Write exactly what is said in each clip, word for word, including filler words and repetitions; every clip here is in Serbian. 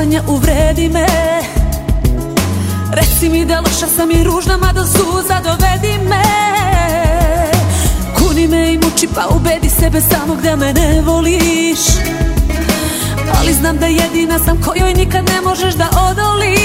poslednja uvredi me. Reci mi da loša sam i ružna, ma do suza dovedi me. Kuni me i muči pa ubedi sebe samog da me ne voliš. Ali znam da jedina sam kojoj nikad ne možeš da odoliš.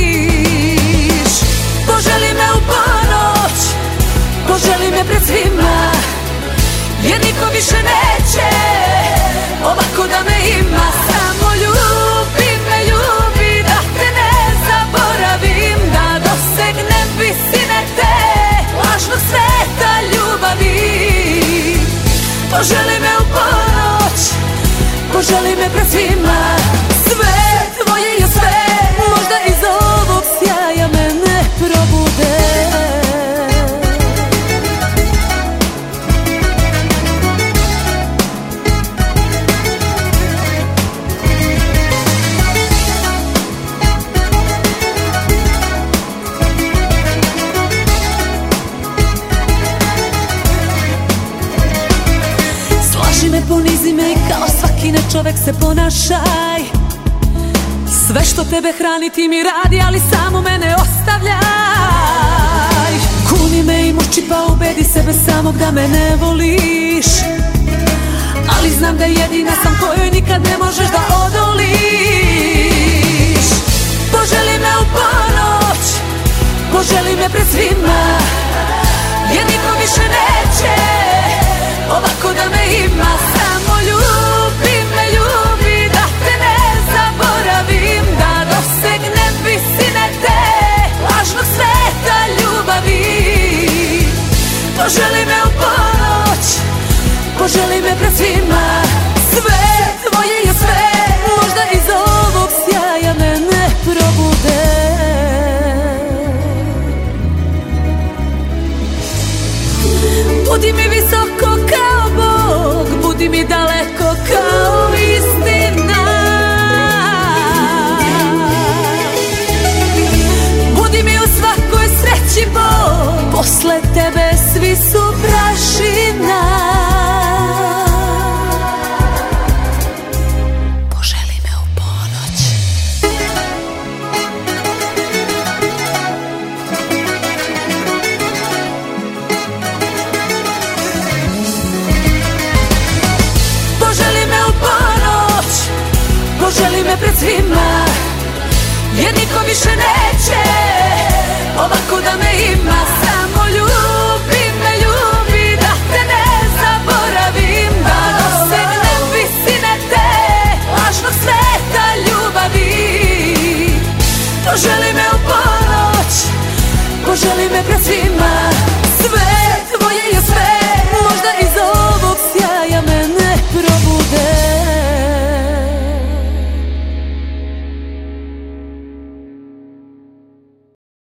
Poželi me u ponoć, poželi me pred svima, jer niko više neće ovako da me ima. Samo ljubi me, ljubi, da te ne zaboravim, da dosegnem visine te lažnog sveta ljubavi. Poželi me u ponoć, poželi me pred svima. Sve tvoje je sve, možda iz ovog sjaja me ne probude. Ponizi me i kao svaki ne čovek se ponašaj. Sve što tebe hrani ti mi radi, ali samo mene ostavljaj. Kuni me i muči pa ubedi sebe samog da me ne voliš. Ali znam da jedina sam kojoj nikad ne možeš da odoliš. Poželi me u ponoć, poželi me pred svima, jer niko više neće ovako da me ima. Samo ljubi me, ljubi, da te ne zaboravim, da dosegnem visine te lažnog sveta ljubavi. Poželi me u ponoć, poželi me pred svima. Sve tvoje je sve, možda iz ovog sjaja me ne probude. Budi mi visoko kao Bog, budi mi daleko kao istina. Budi mi u svakoj sreći Bog, posle tebe svi su prašina. Poželi me u ponoć. Poželi me pred svima, jer niko više neće ovako da me ima.